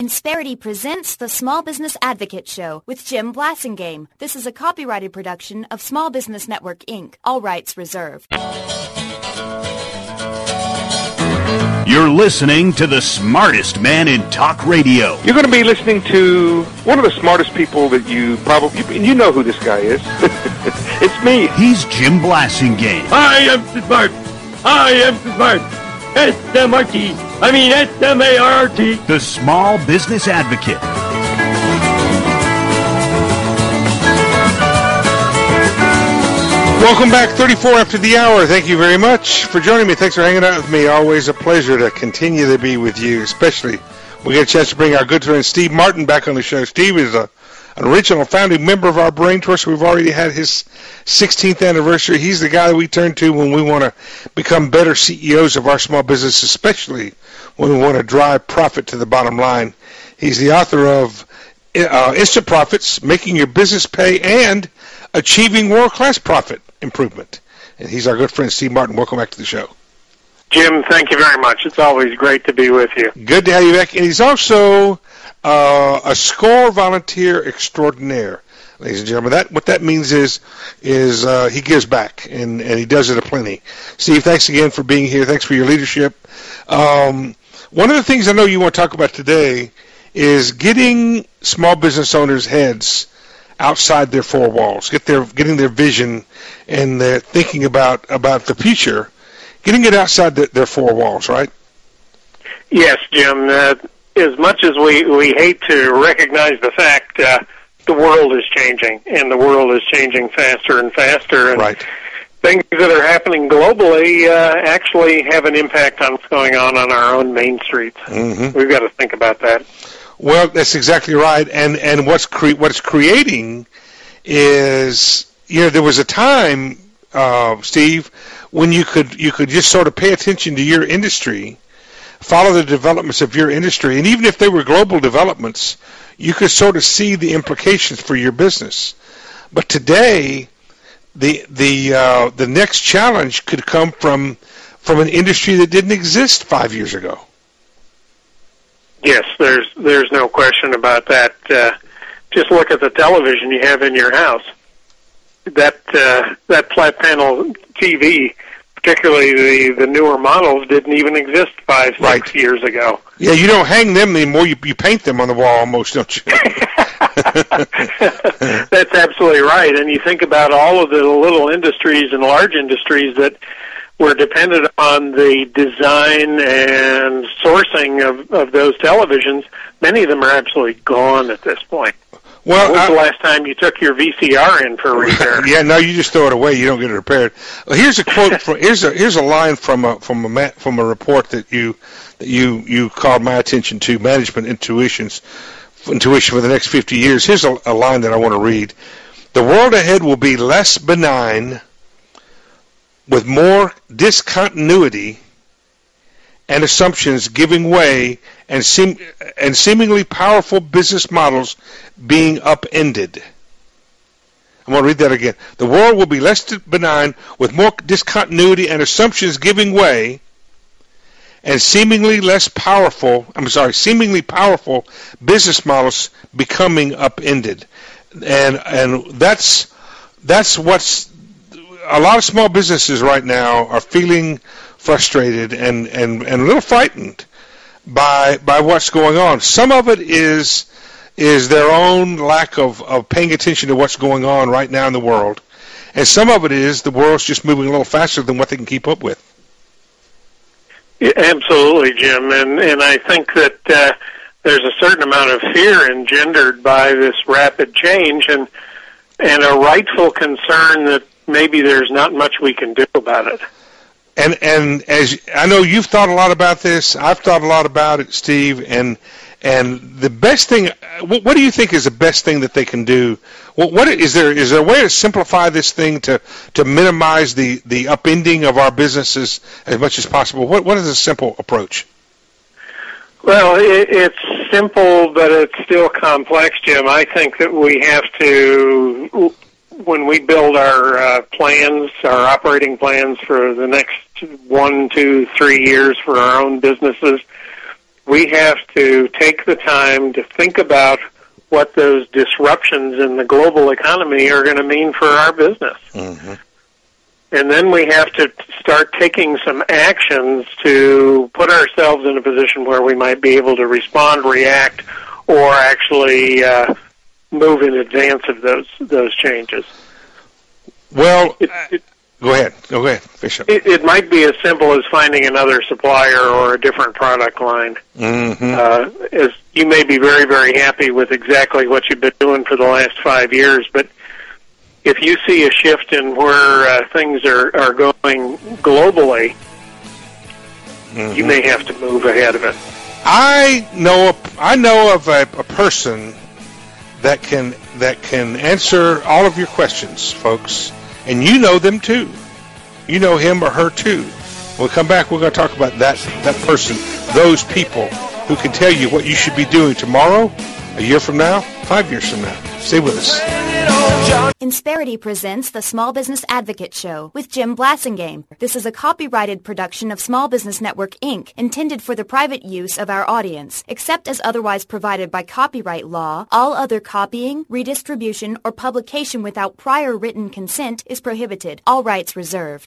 Insperity presents the Small Business Advocate Show with Jim Blasingame. This is a copyrighted production of Small Business Network, Inc. All rights reserved. You're listening to the smartest man in talk radio. You're going to be listening to one of the smartest people that you know who this guy is. It's me. He's Jim Blasingame. I am smart. I am smart. S-M-R-T. I mean S-M-A-R-T. The Small Business Advocate. Welcome back, 34 after the hour. Thank you very much for joining me. Thanks for hanging out with me. Always a pleasure to continue to be with you, especially when we get a chance to bring our good friend Steve Martin back on the show. Steve is an original founding member of our Brain Trust. We've already had his 16th anniversary. He's the guy that we turn to when we want to become better CEOs of our small business, especially when we want to drive profit to the bottom line. He's the author of Instant Profits, Making Your Business Pay, and Achieving World-Class Profit Improvement. And he's our good friend Steve Martin. Welcome back to the show. Jim, thank you very much. It's always great to be with you. Good to have you back. And he's also a SCORE volunteer extraordinaire, ladies and gentlemen. What that means is he gives back, and he does it aplenty. Steve, thanks again for being here. Thanks for your leadership. One of the things I know you want to talk about today is getting small business owners' heads outside their four walls, getting their vision and their thinking about the future, getting it outside their four walls, right? Yes, Jim. As much as we hate to recognize the fact, the world is changing, and the world is changing faster and faster. And right. Things that are happening globally actually have an impact on what's going on our own main streets. Mm-hmm. We've got to think about that. Well, that's exactly right. And what's creating is, there was a time, Steve, when you could just sort of pay attention to your industry, follow the developments of your industry, and even if they were global developments, you could sort of see the implications for your business. But today, the next challenge could come from an industry that didn't exist 5 years ago. Yes, there's no question about that. Just look at the television you have in your house. That flat panel TV, particularly the newer models, didn't even exist 5-6 years ago. Yeah, you don't hang them anymore. You paint them on the wall almost, don't you? That's absolutely right. And you think about all of the little industries and large industries that were dependent on the design and sourcing of those televisions. Many of them are absolutely gone at this point. Well, when was the last time you took your VCR in for repair? Yeah, no, you just throw it away. You don't get it repaired. Well, here's a quote from here's a line from a report that you called my attention to, Management Intuition for the next 50 years. Here's a line that I want to read. The world ahead will be less benign, with more discontinuity and assumptions giving way, and seemingly powerful business models being upended. I'm going to read that again. The world will be less benign, with more discontinuity and assumptions giving way, and seemingly powerful business models becoming upended. And that's what's a lot of small businesses right now are feeling frustrated and a little frightened by what's going on. Some of it is their own lack of paying attention to what's going on right now in the world, and some of it is the world's just moving a little faster than what they can keep up with. Yeah, absolutely, Jim, and I think that there's a certain amount of fear engendered by this rapid change, and a rightful concern that maybe there's not much we can do about it. And as I know, you've thought a lot about this. I've thought a lot about it, Steve. And the best thing, what do you think is the best thing that they can do? What is there a way to simplify this thing to minimize the upending of our businesses as much as possible? What is a simple approach? Well, it's simple, but it's still complex, Jim. I think that we have to, when we build our plans, our operating plans for the next 1, 2, 3 years for our own businesses, we have to take the time to think about what those disruptions in the global economy are going to mean for our business. Mm-hmm. And then we have to start taking some actions to put ourselves in a position where we might be able to respond, react, or actually move in advance of those changes. Well, go ahead, Bishop. It might be as simple as finding another supplier or a different product line. Mm-hmm. As you may be very, very happy with exactly what you've been doing for the last 5 years, but if you see a shift in where things are going globally, mm-hmm. you may have to move ahead of it. I know of a person that can answer all of your questions, folks, and you know them too. You know him or her too. When we come back, we're going to talk about that person, those people who can tell you what you should be doing tomorrow, a year from now, 5 years from now. Stay with us. Insperity presents the Small Business Advocate Show with Jim Blasingame. This is a copyrighted production of Small Business Network, Inc., intended for the private use of our audience. Except as otherwise provided by copyright law, all other copying, redistribution, or publication without prior written consent is prohibited. All rights reserved.